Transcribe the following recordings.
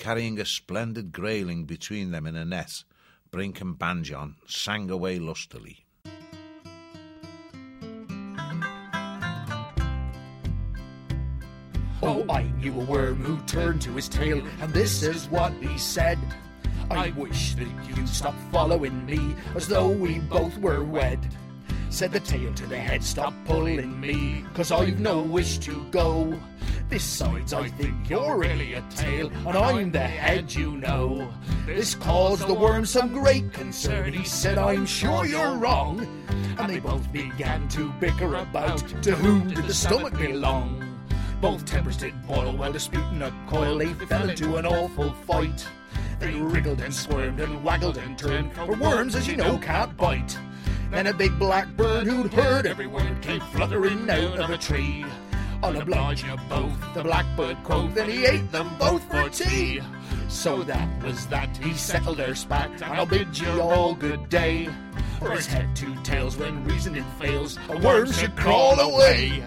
carrying a splendid grayling between them in a net, Brink and Banjon sang away lustily. Oh, I knew a worm who turned to his tail, and this is what he said. I wish that you'd stop following me, as though we both were wed. Said the tail to the head, stop pulling me, 'cause I've no wish to go. Besides, I think you're really a tail, and I'm the head, you know. This caused the worm some great concern. He said, I'm sure you're wrong. And they both began to bicker about to whom did the stomach belong. Both tempers did boil while disputing a coil. They fell into an awful fight. They wriggled and squirmed and waggled and turned, for worms, as you know, can't bite. Then a big black bird who'd heard every word came fluttering out of a tree. I'll oblige you both, the blackbird quoth, and he ate them both for tea. So that was that, he settled their spat, and I'll bid you all good day. For his head two tails, when reasoning fails, a worm should crawl away.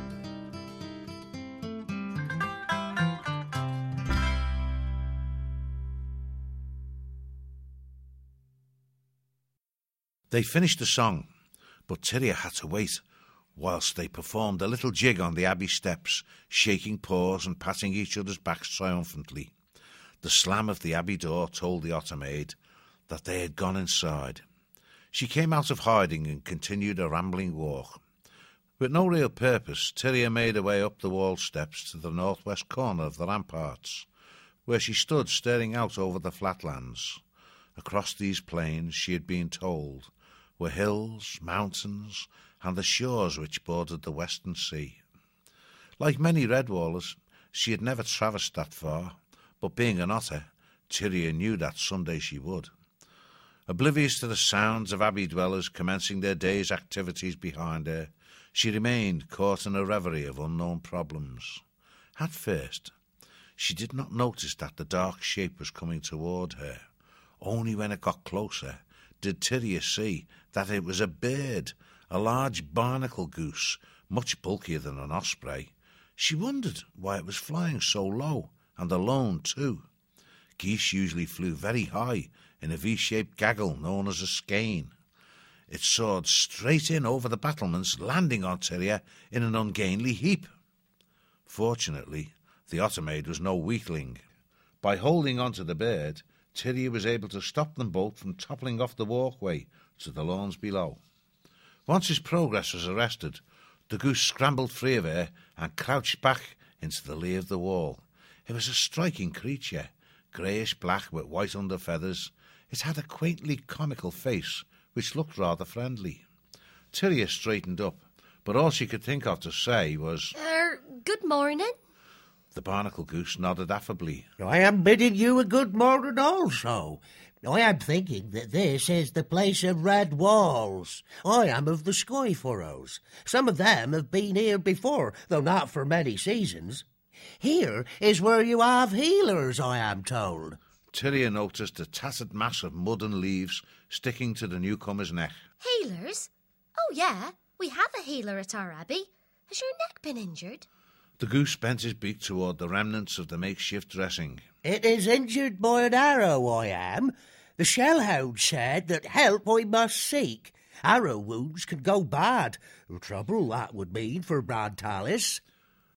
They finished the song, but Tyria had to wait whilst they performed a little jig on the abbey steps, shaking paws and patting each other's backs triumphantly. The slam of the abbey door told the otter maid that they had gone inside. She came out of hiding and continued a rambling walk. With no real purpose, Tyria made her way up the wall steps to the northwest corner of the ramparts, where she stood staring out over the flatlands. Across these plains, she had been told, were hills, mountains, and the shores which bordered the western sea. Like many Redwallers, she had never traversed that far, but being an otter, Tyria knew that someday she would. Oblivious to the sounds of abbey dwellers commencing their day's activities behind her, she remained caught in a reverie of unknown problems. At first, she did not notice that the dark shape was coming toward her. Only when it got closer did Tyria see that it was a bird, a large barnacle goose, much bulkier than an osprey. She wondered why it was flying so low, and alone too. Geese usually flew very high in a V-shaped gaggle known as a skein. It soared straight in over the battlements, landing on Tyria in an ungainly heap. Fortunately, the otter maid was no weakling. By holding on to the bird, Tyria was able to stop them both from toppling off the walkway to the lawns below. Once his progress was arrested, the goose scrambled free of her and crouched back into the lee of the wall. It was a striking creature, greyish-black with white under-feathers. It had a quaintly comical face, which looked rather friendly. Tyria straightened up, but all she could think of to say was, Good morning. The barnacle goose nodded affably. I am bidding you a good morning also. I am thinking that this is the place of red walls. I am of the Sky Furrows. Some of them have been here before, though not for many seasons. Here is where you have healers, I am told. Tyria noticed a tattered mass of mud and leaves sticking to the newcomer's neck. Healers? Oh, yeah. We have a healer at our abbey. Has your neck been injured? The goose bent his beak toward the remnants of the makeshift dressing. It is injured by an arrow, I am. The shellhound said that help I must seek. Arrow wounds can go bad. Trouble that would mean for Brantalis.